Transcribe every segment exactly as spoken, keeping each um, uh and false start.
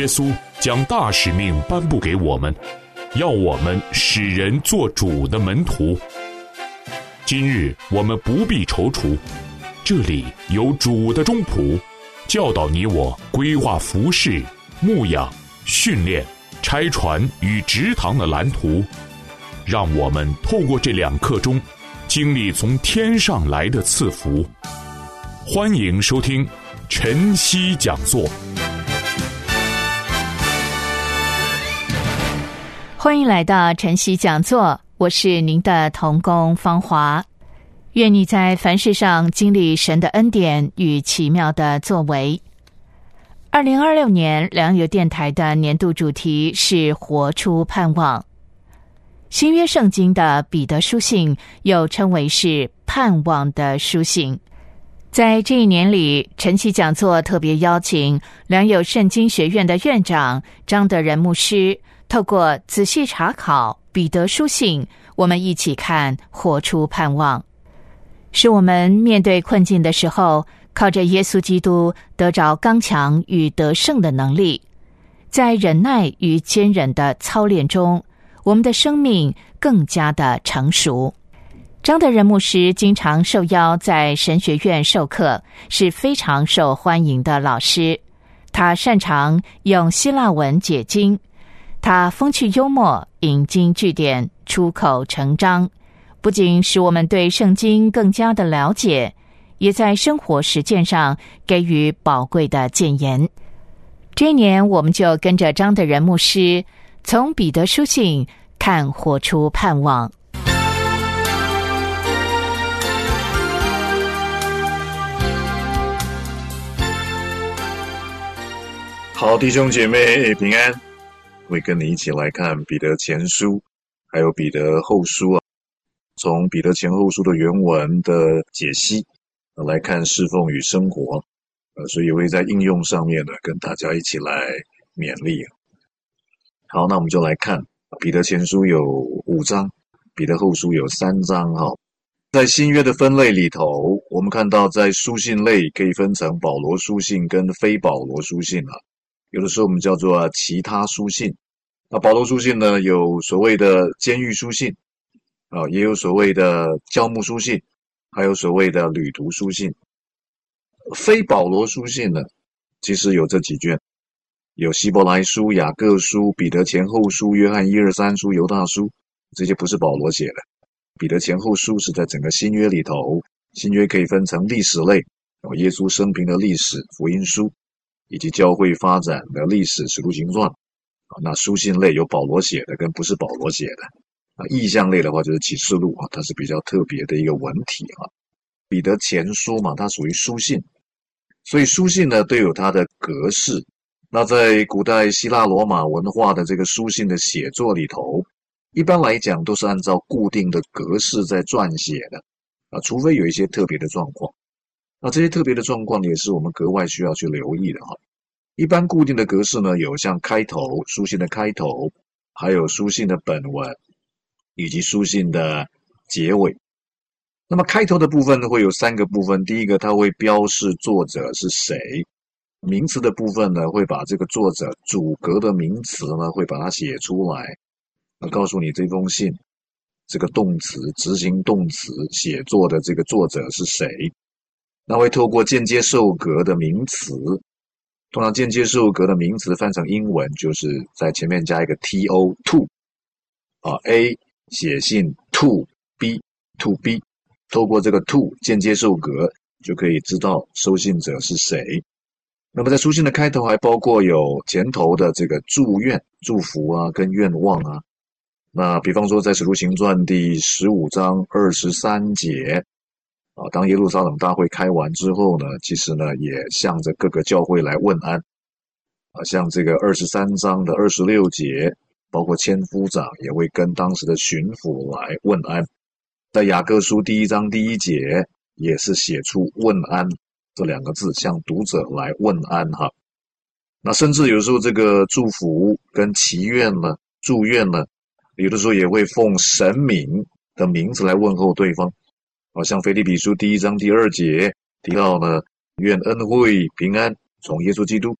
稣将大使命颁布给我们，要我们使人做主的门徒。今日我们不必踌躇，这里有主的中仆，教导你我规划服事、牧养、训练、拆船与植堂的蓝图，让我们透过这两刻钟，经历从天上来的赐福。欢迎收听晨曦讲座。 欢迎来到晨曦讲座，我是您的同工芳华。愿你在凡事上经历神的恩典与奇妙的作为。二零二六年良友电台的年度主题是活出盼望。新约圣经的彼得书信又称为是盼望的书信。在这一年里，晨曦讲座特别邀请良友圣经学院的院长张德仁牧师，透过仔细查考彼得书信，我们一起看活出盼望，使我们面对困境的时候，靠着耶稣基督得着刚强与得胜的能力。在忍耐与坚忍的操练中，我们的生命更加的成熟。张德仁牧师经常受邀在神学院授课，是非常受欢迎的老师。他擅长用希腊文解经，他风趣幽默，引经据典，出口成章，不仅使我们对圣经更加的了解，也在生活实践上给予宝贵的建言。这一年，我们就跟着张德仁牧师，从彼得书信看活出盼望。 好，弟兄姐妹平安，会跟你一起来看彼得前书还有彼得后书啊。从彼得前后书的原文的解析来看侍奉与生活，呃，所以也会在应用上面呢跟大家一起来勉励。好，那我们就来看彼得前书有五章，彼得后书有三章哈。在新约的分类里头，我们看到在书信类可以分成保罗书信跟非保罗书信啊。有的时候我们叫做其他书信。那保罗书信呢，有所谓的监狱书信啊，也有所谓的教牧书信，还有所谓的旅途书信。非保罗书信呢，其实有这几卷，有希伯来书、雅各书、彼得前后书、约翰一二三书、犹大书，这些不是保罗写的。彼得前后书是在整个新约里头，新约可以分成历史类，有耶稣生平的历史、福音书，以及教会发展的历史、使徒行传。那书信类有保罗写的跟不是保罗写的。啊，意象类的话就是启示录啊，它是比较特别的一个文体啊。彼得前书嘛，它属于书信，所以书信呢都有它的格式。那在古代希腊罗马文化的这个书信的写作里头，一般来讲都是按照固定的格式在撰写的啊，除非有一些特别的状况。那这些特别的状况也是我们格外需要去留意的哈。一般固定的格式呢，有像开头，书信的开头，还有书信的本文，以及书信的结尾。那么开头的部分呢，会有三个部分。第一个，它会标示作者是谁。名词的部分呢，会把这个作者主格的名词呢，会把它写出来，告诉你这封信这个动词执行动词写作的这个作者是谁。那会透过间接受格的名词，通常间接受格的名词翻成英文就是在前面加一个 to to 啊 A 写信 to B to B， 透过这个 to 间接受格就可以知道收信者是谁。那么在书信的开头还包括有前头的这个祝愿、祝福啊跟愿望啊。那比方说在使徒行传第十五章二十三节啊，当耶路撒冷大会开完之后呢，其实呢也向着各个教会来问安啊，像这个二十三章的二十六节，包括千夫长也会跟当时的巡抚来问安。在雅各书第一章第一节也是写出问安这两个字，向读者来问安哈。那甚至有时候这个祝福跟祈愿呢、祝愿呢，有的时候也会奉神明的名字来问候对方。好像腓立比书第一章第二节提到呢，愿恩惠平安从耶稣基督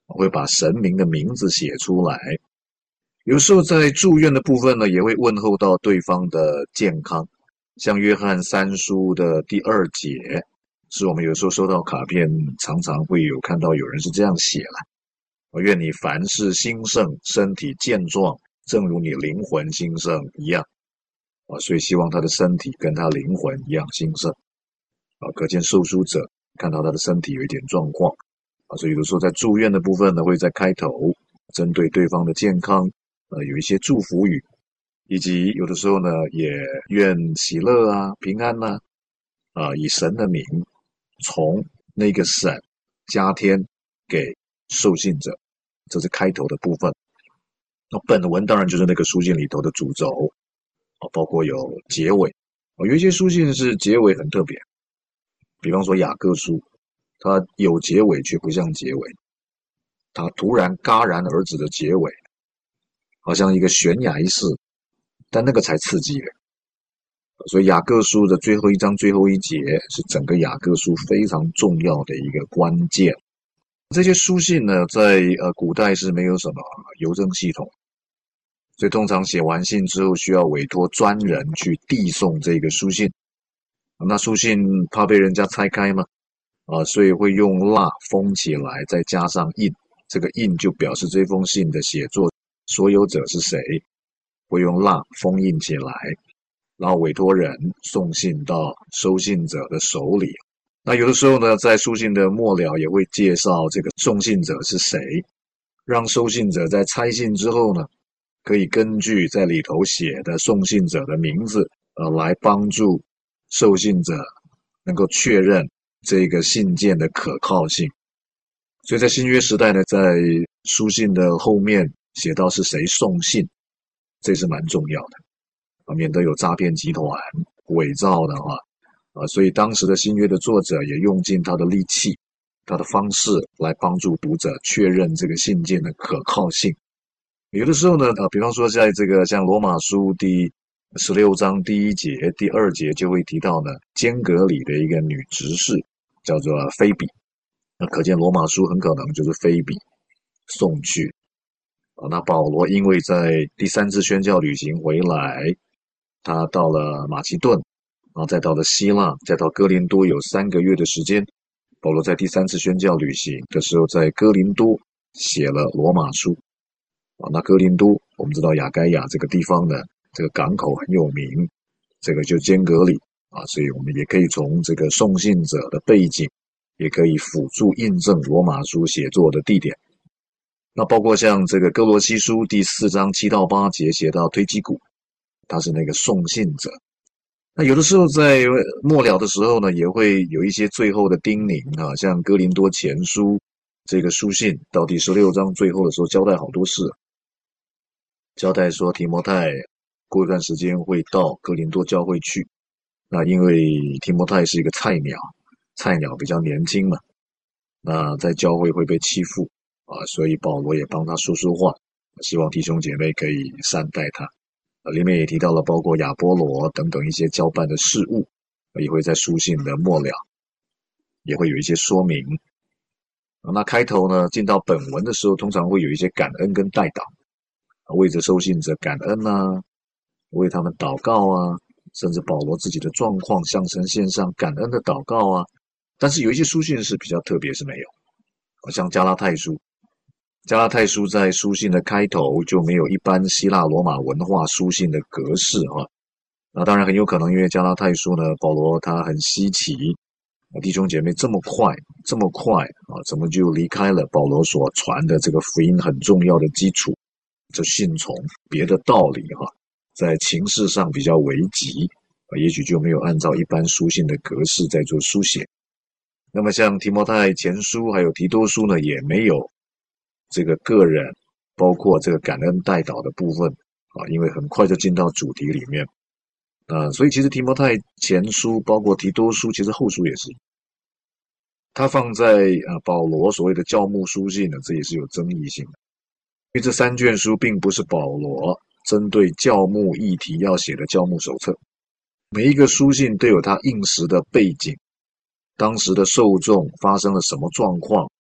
会把神明的名字写出来。有时候在祝愿的部分呢，也会问候到对方的健康。像约翰三书的第二节，是我们有时候收到卡片，常常会有看到有人是这样写了：我愿你凡事兴盛，身体健壮，正如你灵魂兴盛一样。啊，所以希望他的身体跟他灵魂一样兴盛。啊，可见受书者看到他的身体有一点状况。啊，所以有的时候在祝愿的部分呢，会在开头针对对方的健康，呃，有一些祝福语，以及有的时候呢，也愿喜乐啊、平安呐、啊，啊，以神的名从那个神加添给受信者，这是开头的部分。那本文当然就是那个书信里头的主轴，啊，包括有结尾，啊，有一些书信是结尾很特别，比方说雅各书，它有结尾却不像结尾，它突然戛然而止的结尾，好像一个悬崖式，但那个才刺激人。所以雅各书的最后一章最后一节是整个雅各书非常重要的一个关键。这些书信呢，在呃古代是没有什么邮政系统，所以通常写完信之后需要委托专人去递送这个书信。那书信怕被人家拆开嘛，啊，所以会用蜡封起来，再加上印，这个印就表示这封信的写作所有者是谁，会用蜡封印起来，然后委托人送信到收信者的手里。那有的时候呢，在书信的末了也会介绍这个送信者是谁，让收信者在拆信之后呢，可以根据在里头写的送信者的名字，呃，来帮助受信者能够确认这个信件的可靠性。所以在新约时代呢，在书信的后面写到是谁送信，这是蛮重要的啊，免得有诈骗集团伪造的话啊，所以当时的新约的作者也用尽他的力气，他的方式来帮助读者确认这个信件的可靠性。有的时候呢，啊，比方说在这个像罗马书第十六章第一节、第二节就会提到呢，间隔里的一个女执事叫做菲比，那可见罗马书很可能就是菲比送去。啊，那保罗因为在第三次宣教旅行回来，他到了马其顿，然后再到了希腊，再到哥林多，有三个月的时间。保罗在第三次宣教旅行的时候，在哥林多写了罗马书。啊，那哥林多我们知道亚该亚这个地方呢，这个港口很有名，这个就间隔里啊，所以我们也可以从这个送信者的背景，也可以辅助印证罗马书写作的地点。那包括像这个哥罗西书第四章七到八节写到推基古，他是那个送信者。那有的时候在末了的时候呢，也会有一些最后的叮咛啊，像哥林多前书这个书信到第十六章最后的时候交代好多事，交代说提摩太过一段时间会到哥林多教会去。那因为提摩太是一个菜鸟，菜鸟比较年轻嘛，那在教会会被欺负啊，所以保罗也帮他说说话，希望弟兄姐妹可以善待他。里面也提到了包括亚波罗等等一些交办的事务，也会在书信的末了也会有一些说明。那开头呢，进到本文的时候，通常会有一些感恩跟代祷，为着收信者感恩啊，为他们祷告啊，甚至保罗自己的状况向神献上感恩的祷告啊。但是有一些书信是比较特别，是没有，像加拉太书。加拉太书在书信的开头就没有一般希腊罗马文化书信的格式啊。那当然很有可能因为加拉太书呢，保罗他很稀奇，弟兄姐妹这么快这么快啊，怎么就离开了保罗所传的这个福音很重要的基础，就信从别的道理哈，在情势上比较危急，也许就没有按照一般书信的格式在做书写。那么像提摩太前书还有提多书呢，也没有这个个人包括这个感恩代祷的部分啊，因为很快就进到主题里面。呃，所以其实提摩太前书包括提多书，其实后书也是，它放在呃保罗所谓的教牧书信呢，这也是有争议性的。因为这三卷书并不是保罗针对教牧议题要写的教牧手册，每一个书信都有它应时的背景，当时的受众发生了什么状况，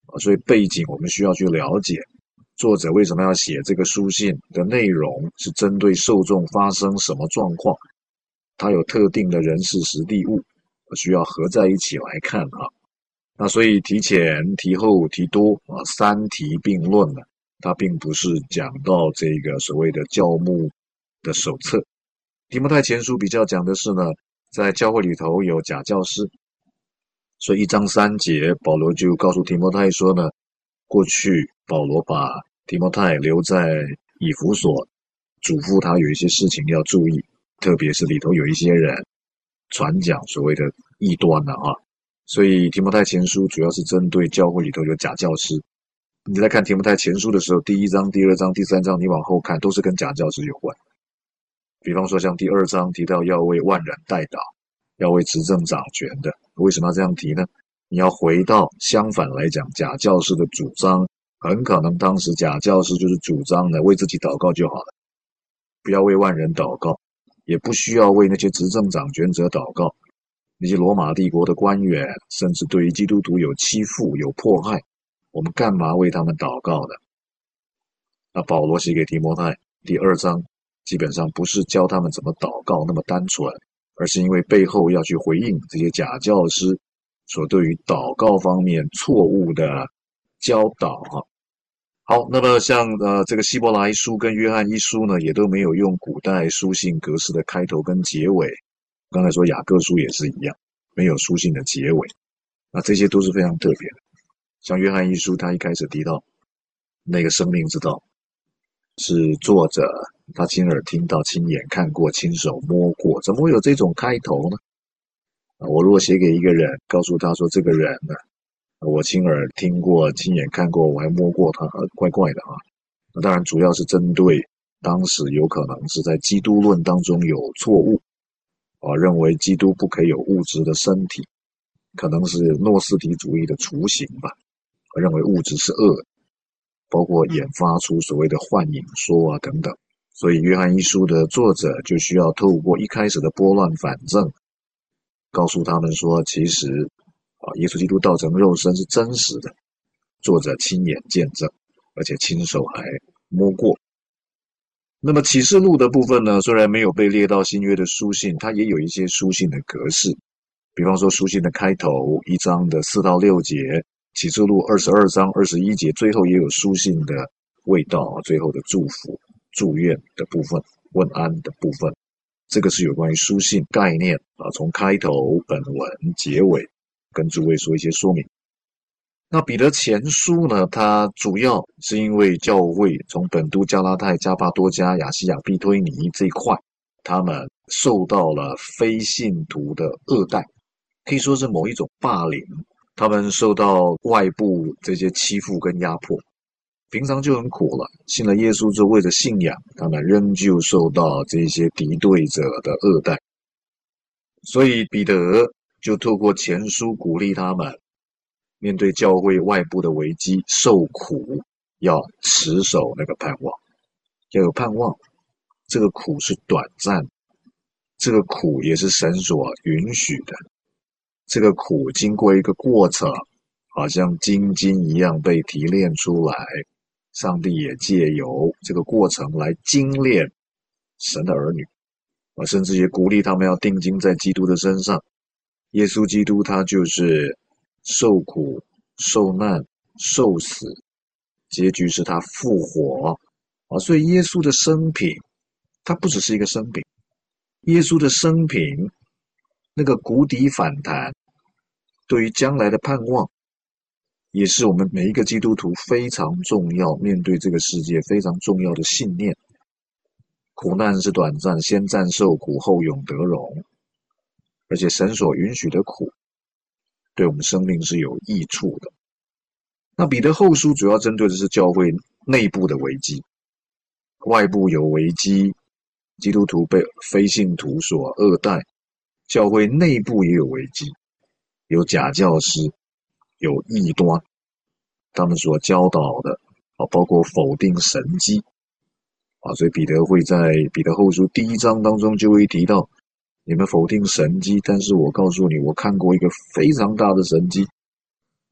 所以背景我们需要去了解，作者为什么要写这个书信的内容是针对受众发生什么状况，它有特定的人事时地物，需要合在一起来看啊。那所以提前提后提多啊，三提并论呢，它并不是讲到这个所谓的教牧的手册。提摩太前书比较讲的是呢，在教会里头有假教师，所以一章三节保罗就告诉提摩太说呢，过去保罗把提摩太留在以弗所，嘱咐他有一些事情要注意，特别是里头有一些人传讲所谓的异端了啊。所以提摩太前书主要是针对教会里头有假教师。你在看提摩太前书的时候，第一章、第二章、第三章，你往后看都是跟假教师有关。比方说像第二章提到要为万人代祷，要为执政掌权的，为什么要这样提呢？你要回到相反来讲，假教师的主张，很可能当时假教师就是主张呢，为自己祷告就好了，不要为万人祷告，也不需要为那些执政掌权者祷告。那些罗马帝国的官员，甚至对于基督徒有欺负、有迫害，我们干嘛为他们祷告呢？那保罗写给提摩太第二章，基本上不是教他们怎么祷告那么单纯，而是因为背后要去回应这些假教师所对于祷告方面错误的教导哈。好，那么像呃这个希伯来书跟约翰一书呢，也都没有用古代书信格式的开头跟结尾。刚才说雅各书也是一样，没有书信的结尾，那这些都是非常特别的。像约翰一书，他一开始提到那个生命之道是作者他亲耳听到、亲眼看过、亲手摸过，怎么会有这种开头呢？我如果写给一个人，告诉他说这个人呢，我亲耳听过、亲眼看过，我还摸过他，怪怪的啊。那当然主要是针对当时有可能是在基督论当中有错误啊，认为基督不可以有物质的身体，可能是诺斯底主义的雏形吧，认为物质是恶，包括研发出所谓的幻影说啊等等。所以约翰一书的作者就需要透过一开始的拨乱反正，告诉他们说，其实啊，耶稣基督道成肉身是真实的，作者亲眼见证，而且亲手还摸过。那么启示录的部分呢，虽然没有被列到新约的书信，它也有一些书信的格式，比方说书信的开头一章的四到六节，启示录二十二章二十一节，最后也有书信的味道，最后的祝福、祝愿的部分、问安的部分，这个是有关于书信概念啊，从开头、本文、结尾跟诸位说一些说明。那彼得前书呢，它主要是因为教会从本都、加拉太、加帕多家、亚西亚、庇推尼这一块，他们受到了非信徒的恶待，可以说是某一种霸凌，他们受到外部这些欺负跟压迫，平常就很苦了，信了耶稣之后，为了信仰，他们仍旧受到这些敌对者的恶待。所以彼得就透过前书鼓励他们，面对教会外部的危机受苦，要持守那个盼望，要有盼望。这个苦是短暂，这个苦也是神所允许的，这个苦经过一个过程，好像金金一样被提炼出来，上帝也借由这个过程来精炼神的儿女，甚至也鼓励他们要定睛在基督的身上。耶稣基督他就是受苦、受难、受死，结局是他复活啊！所以耶稣的生平，他不只是一个生平，耶稣的生平那个谷底反弹，对于将来的盼望，也是我们每一个基督徒非常重要，面对这个世界非常重要的信念。苦难是短暂，先暂受苦，后永得荣。而且神所允许的苦，对我们生命是有益处的。那彼得后书主要针对的是教会内部的危机，外部有危机，基督徒被非信徒所恶待，教会内部也有危机，有假教师，有异端，他们所教导的啊，包括否定神迹啊，所以彼得会在彼得后书第一章当中就会提到，你们否定神迹，但是我告诉你，我看过一个非常大的神迹，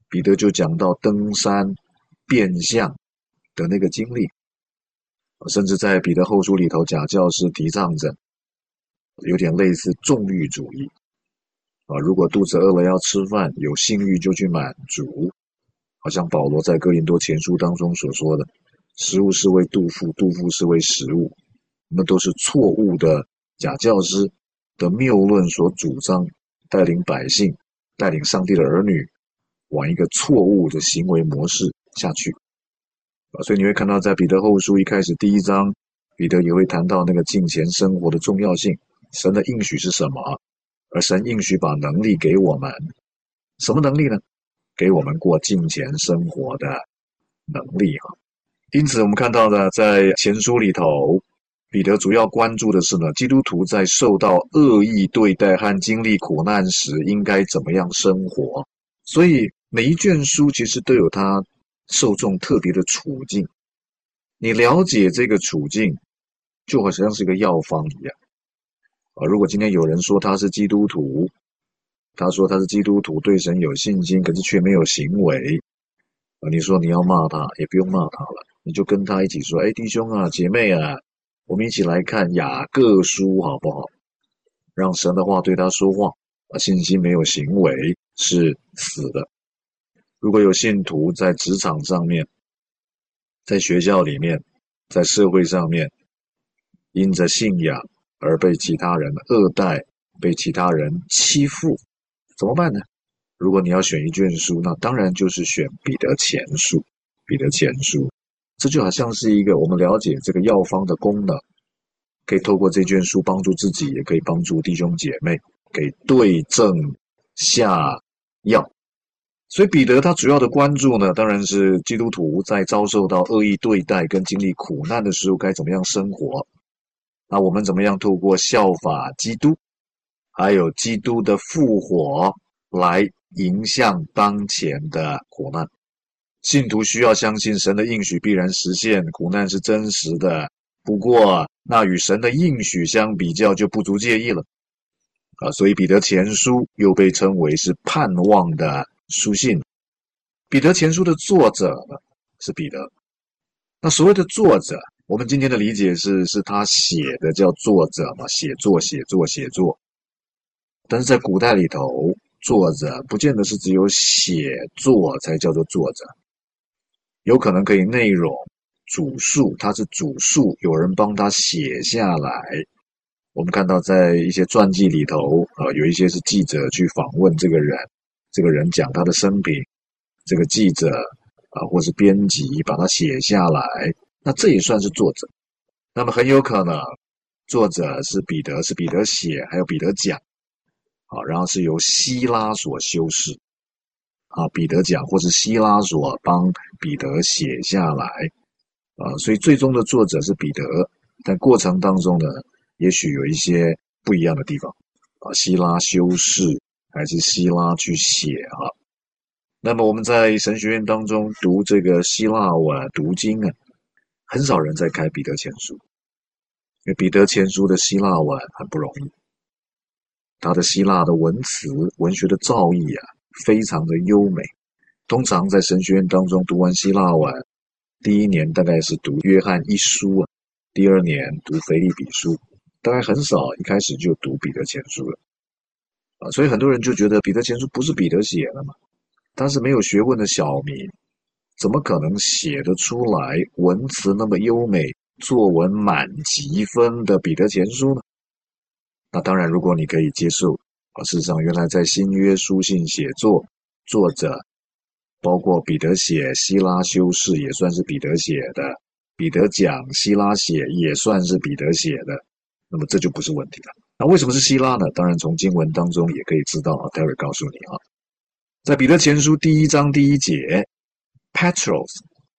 彼得就讲到登山变相的那个经历，甚至在彼得后书里头，假教师提倡着有点类似纵欲主义啊，如果肚子饿了要吃饭，有性欲就去满足，好像保罗在哥林多前书当中所说的，食物是为肚腹，肚腹是为食物，那都是错误的假教师的谬论所主张，带领百姓，带领上帝的儿女往一个错误的行为模式下去。所以你会看到在彼得后书一开始第一章，彼得也会谈到那个敬虔生活的重要性，神的应许是什么，而神应许把能力给我们，什么能力呢？给我们过敬虔生活的能力啊。因此我们看到的在前书里头，彼得主要关注的是呢，基督徒在受到恶意对待和经历苦难时应该怎么样生活。所以每一卷书其实都有它受众特别的处境，你了解这个处境就好像是一个药方一样啊。如果今天有人说他是基督徒，他说他是基督徒，对神有信心，可是却没有行为啊，你说你要骂他也不用骂他了，你就跟他一起说，哎，弟兄啊姐妹啊，我们一起来看雅各书好不好？让神的话对他说话啊，信心没有行为是死的。如果有信徒在职场上面，在学校里面，在社会上面，因着信仰而被其他人恶待，被其他人欺负，怎么办呢？如果你要选一卷书，那当然就是选彼得前书。彼得前书，这就好像是一个我们了解这个药方的功能，可以透过这卷书帮助自己，也可以帮助弟兄姐妹，给对症下药。所以彼得他主要的关注呢，当然是基督徒在遭受到恶意对待跟经历苦难的时候该怎么样生活。那我们怎么样透过效法基督，还有基督的复活来迎向当前的苦难。信徒需要相信神的应许必然实现，苦难是真实的，不过那与神的应许相比较就不足介意了啊。所以彼得前书又被称为是盼望的书信。彼得前书的作者呢是彼得，那所谓的作者，我们今天的理解是是他写的叫作者嘛，写作写作写作。但是在古代里头，作者不见得是只有写作才叫做作者，有可能可以内容主述，他是主述，有人帮他写下来。我们看到在一些传记里头，呃，有一些是记者去访问这个人，这个人讲他的生平，这个记者啊、呃、或是编辑把它写下来，那这也算是作者。那么很有可能作者是彼得，是彼得写，还有彼得讲，好，然后是由希拉所修饰，啊，彼得讲或是希拉所帮彼得写下来，啊，所以最终的作者是彼得，但过程当中呢，也许有一些不一样的地方，啊，希拉修饰还是希拉去写啊。那么我们在神学院当中读这个希腊文读经啊，很少人在开彼得前书，因为彼得前书的希腊文很不容易，他的希腊的文词文学的造诣啊非常的优美。通常在神学院当中读完希腊文，第一年大概是读约翰一书啊，第二年读腓立比书，大概很少一开始就读彼得前书了啊，所以很多人就觉得彼得前书不是彼得写的嘛，他是没有学问的小民，怎么可能写得出来文词那么优美，作文满级分的彼得前书呢？那当然，如果你可以接受啊，事实上原来在新约书信写作作者，包括彼得写，希拉修饰也算是彼得写的，彼得讲，希拉写也算是彼得写的，那么这就不是问题了。那为什么是希拉呢？当然从经文当中也可以知道啊，待会告诉你啊。在彼得前书第一章第一节 Petros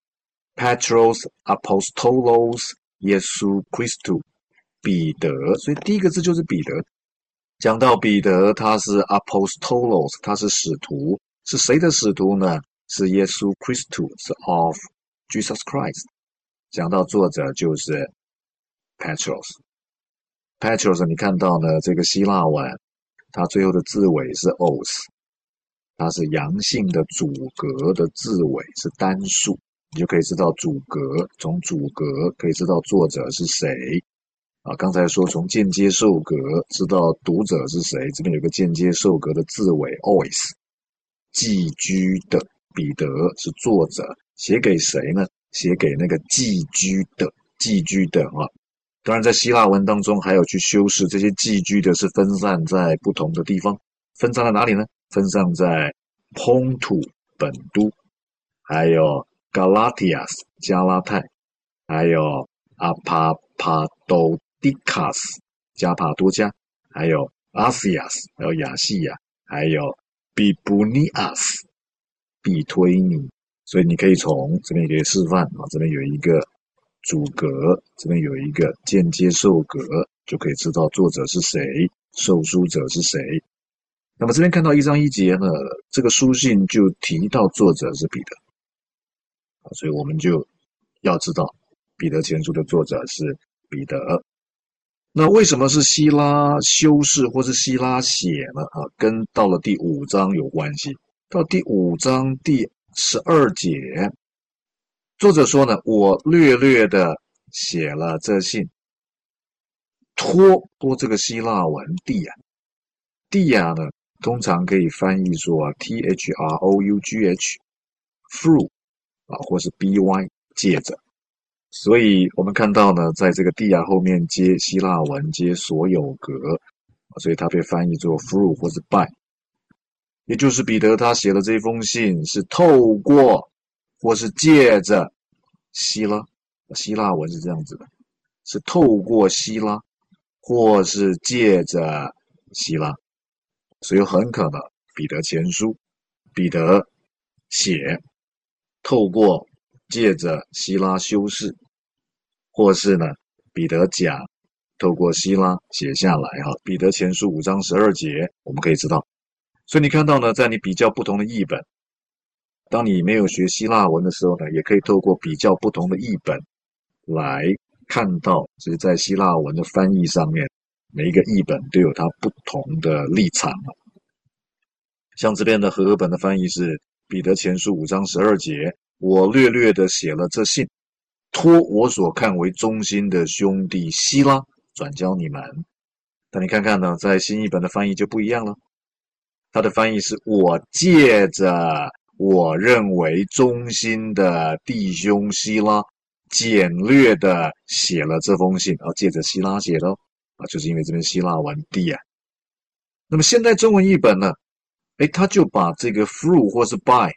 Petros Apostolos Iesu Christou 彼得，所以第一个字就是彼得。讲到彼得，他是 Apostolos， 他是使徒，是谁的使徒呢？是耶稣 Christou， 是 of Jesus Christ。 讲到作者就是 Petros。 Petros 你看到呢，这个希腊文它最后的字尾是 os， 它是阳性的主格的字尾是单数，你就可以知道主格，从主格可以知道作者是谁啊。刚才说从间接受格知道读者是谁，这边有个间接受格的字尾 always。寄居的彼得是作者，写给谁呢？写给那个寄居的寄居的啊。当然在希腊文当中还有去修饰，这些寄居的是分散在不同的地方，分散在哪里呢？分散在蓬土本都，还有 Galatias 加拉太，还有 Apapadotikas 加帕多加，还有 Asias 还有亚细亚，还有 Bibunias 比推尼。所以你可以从这边也可以示范啊，这边有一个主格，这边有一个间接受格，就可以知道作者是谁，受书者是谁。那么这边看到一章一节呢，这个书信就提到作者是彼得，所以我们就要知道彼得前书的作者是彼得。那为什么是希拉修饰或是希拉写呢？啊，跟到了第五章有关系。到第五章第十二节，作者说呢，我略略的写了这信，托托这个希腊文地亚，地亚呢通常可以翻译作 T H R O U G H through 啊，或是 B Y 借着。所以我们看到呢，在这个地亚后面接希腊文接所有格，所以它被翻译作 through 或是 by。也就是彼得他写的这封信是透过或是借着希拉，希腊文是这样子的，是透过希拉或是借着希拉。所以很可能彼得前书，彼得写透过借着希拉修饰，或是呢彼得讲透过希拉写下来哈。彼得前书五章十二节我们可以知道。所以你看到呢，在你比较不同的译本，当你没有学希腊文的时候呢，也可以透过比较不同的译本来看到，其实在希腊文的翻译上面，每一个译本都有它不同的立场。像这边的和合本的翻译是彼得前书五章十二节，我略略的写了这信，托我所看为忠心的兄弟希拉转交你们。但你看看呢，在新译本的翻译就不一样了，他的翻译是我借着我认为忠心的弟兄希拉简略的写了这封信，啊，借着希拉写的哦，啊，就是因为这边希腊文地啊。那么现在中文译本呢，诶，他就把这个 through 或是 by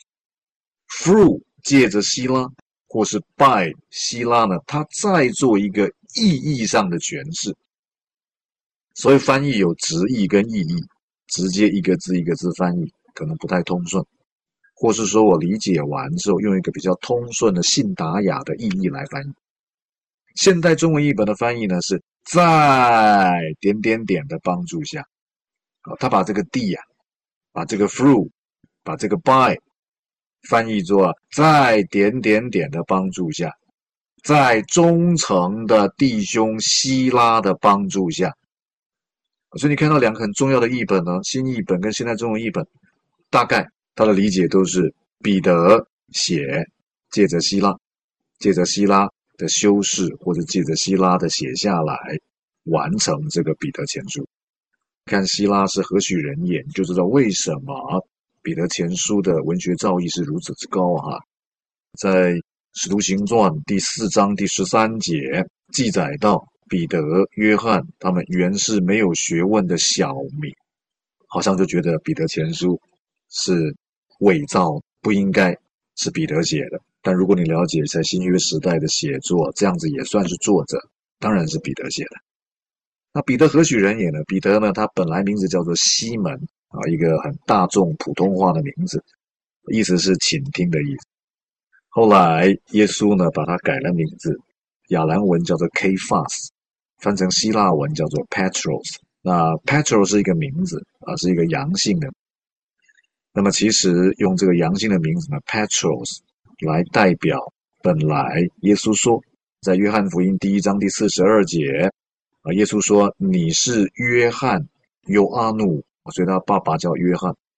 through 借着希拉或是 by 希拉呢，他再做一个意义上的诠释。所以翻译有直译跟意译，直接一个字一个字翻译可能不太通顺，或是说我理解完之后用一个比较通顺的信达雅的意义来翻译。现代中文译本的翻译呢是在点点点的帮助下，他把这个地啊，把这个 through， 把这个 by 翻译作在点点点的帮助下，在忠诚的弟兄希拉的帮助下。所以你看到两个很重要的译本呢，新译本跟现代中文译本，大概他的理解都是彼得写，借着希拉，借着希拉的修饰，或者借着希拉的写下来，完成这个彼得前书。看希拉是何许人也，你就知道为什么彼得前书的文学造诣是如此之高哈。在使徒行传第四章第十三节记载到，彼得、约翰他们原是没有学问的小民，好像就觉得彼得前书是伪造，不应该是彼得写的。但如果你了解在新约时代的写作，这样子也算是作者，当然是彼得写的。那彼得何许人也呢？彼得呢，他本来名字叫做西门啊，一个很大众普通话的名字，意思是倾听的意思。后来耶稣呢，把他改了名字，亚兰文叫做 Kephas， 翻成希腊文叫做 Petros。那 Petros 是一个名字啊，是一个阳性的。那么其实用这个阳性的名字呢 Petros 来代表本来耶稣说，在约翰福音第一章第四十二节啊，耶稣说你是约翰，约阿努，所以他爸爸叫约翰。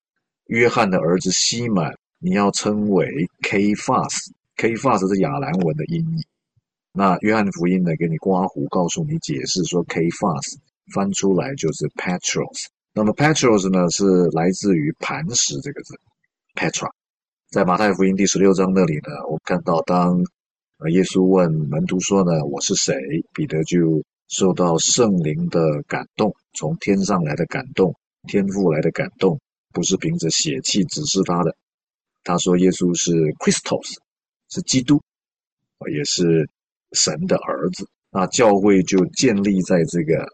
约翰的儿子西满，你要称为 Kephas，Kephas 是亚兰文的音译。那约翰福音呢，给你刮胡，告诉你解释说 Kephas 翻出来就是 Petros。那么 Petros 呢，是来自于磐石这个字 Petra。在马太福音第十六章那里呢，我们看到当耶稣问门徒说呢，我是谁？彼得就受到圣灵的感动，从天上来的感动，天父来的感动，不是凭着血气指示他的。他说耶稣是 Christos， 是基督，也是神的儿子。那教会就建立在这个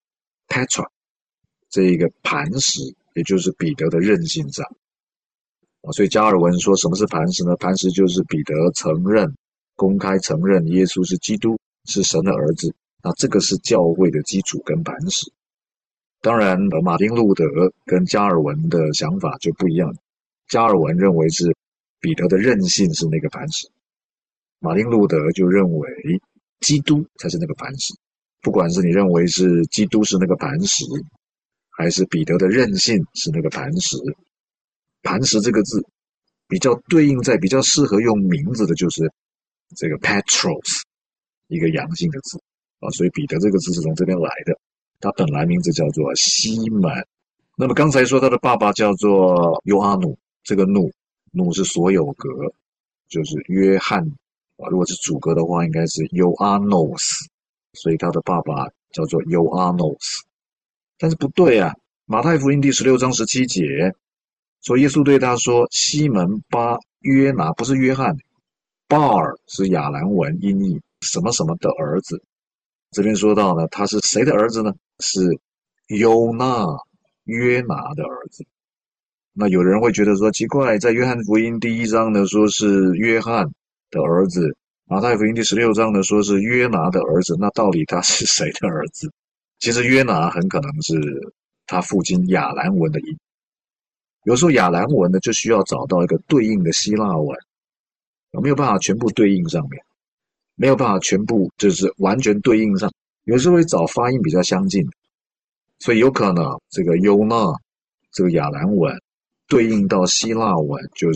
Petra 这一个磐石，也就是彼得的韧性上。所以加尔文说什么是磐石呢？磐石就是彼得承认，公开承认耶稣是基督，是神的儿子。那这个是教会的基础跟磐石。当然马丁路德跟加尔文的想法就不一样，加尔文认为是彼得的韧性是那个磐石，马丁路德就认为基督才是那个磐石。不管是你认为是基督是那个磐石，还是彼得的韧性是那个磐石，磐石这个字比较对应在比较适合用名字的就是这个 Petros， 一个阳性的字啊，所以彼得这个字是从这边来的。他本来名字叫做西门。那么刚才说他的爸爸叫做尤阿努，这个努努是所有格，就是约翰啊，如果是主格的话应该是 Ioannos， 所以他的爸爸叫做 Ioannos。 但是不对啊，马太福音第十六章十七节说耶稣对他说，西门巴约拿，不是约翰，巴尔是亚兰文音译什么什么的儿子。这边说到呢，他是谁的儿子呢？是犹那约拿的儿子。那有人会觉得说奇怪，在约翰福音第一章呢说是约翰的儿子，马太福音第十六章呢说是约拿的儿子，那到底他是谁的儿子？其实约拿很可能是他父亲亚兰文的音。有时候亚兰文呢就需要找到一个对应的希腊文，没有办法全部对应上面，没有办法全部就是完全对应上，有时候会找发音比较相近的，所以有可能这个犹那这个亚兰文对应到希腊文就是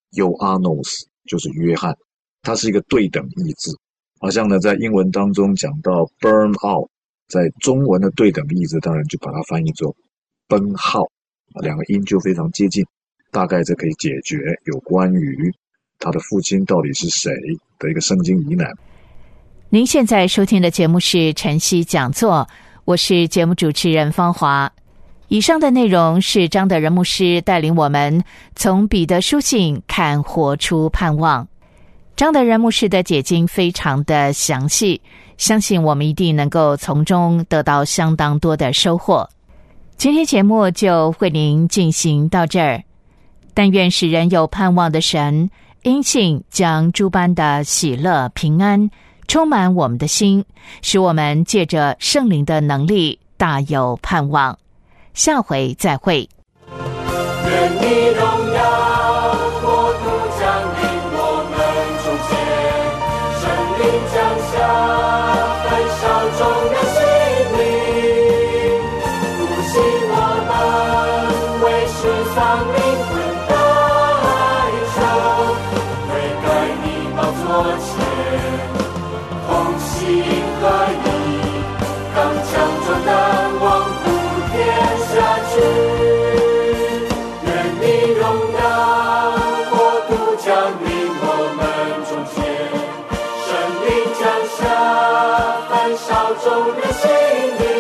Ioannos， 就是约翰，它是一个对等义字。好像呢在英文当中讲到 burn out， 在中文的对等义字当然就把它翻译作奔号，两个音就非常接近，大概这可以解决有关于他的父亲到底是谁的一个圣经疑难。 您现在收听的节目是晨曦讲座，我是节目主持人芳华。以上的内容是张德仁牧师带领我们从彼得书信看活出盼望。张德仁牧师的解经非常的详细，相信我们一定能够从中得到相当多的收获。今天节目就为您进行到这儿，但愿使人有盼望的神因信将诸般的喜乐平安充满我们的心，使我们借着圣灵的能力大有盼望。下回再会。 愿你荣耀国度降临我们中间，圣灵降下焚烧众人心灵，复兴我们为世丧灵魂代求，悔改你宝座前，同心合一，刚强壮胆往天下去，愿你荣耀国度降临我们中间，圣灵降下焚烧众人心灵。